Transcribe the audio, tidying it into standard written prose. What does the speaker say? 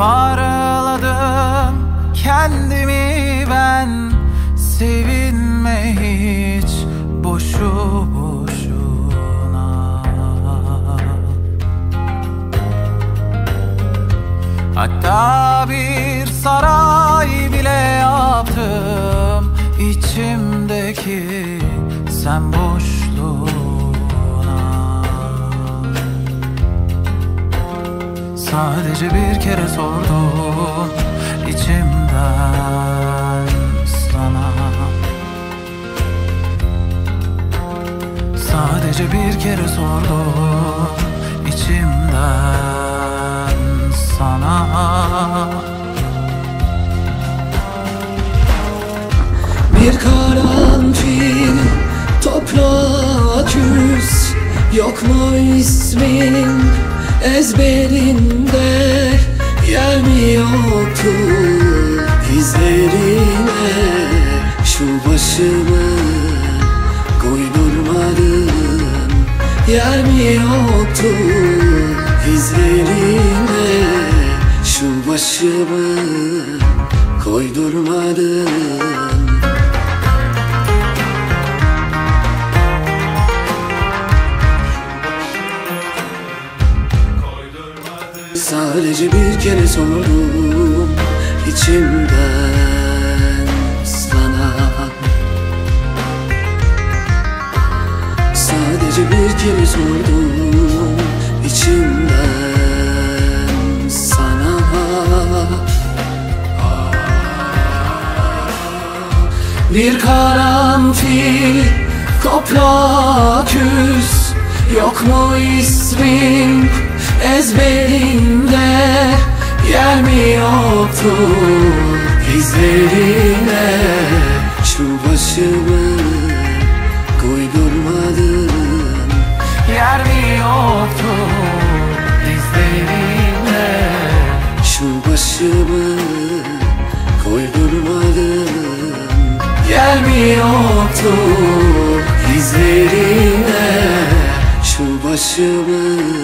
Parladım kendimi ben, sevinme hiç boşu boşuna. Hatta bir saray bile yaptım içimdeki sen boşluğuna. Sadece bir kere sordum içimden sana. Sadece bir kere sordum içimden sana. Bir karanfil toprağa küs, yok mu ismin ezberinde? Yer mi yoktu izlerine? Şu başımı koydurmadın. Yer mi yoktu izlerine? Şu başımı koydurmadın. Sadece bir kere sordum içimden sana. Sadece bir kere sordum içimden sana. Bir karanfil toprağa küs, yok mu ismin ezberinde? Yer mi yoktu izlerine? Şu başımı koydurmadın. Yer mi yoktu izlerine? Şu başımı koydurmadın. Yer mi yoktu izlerine? Şu başımı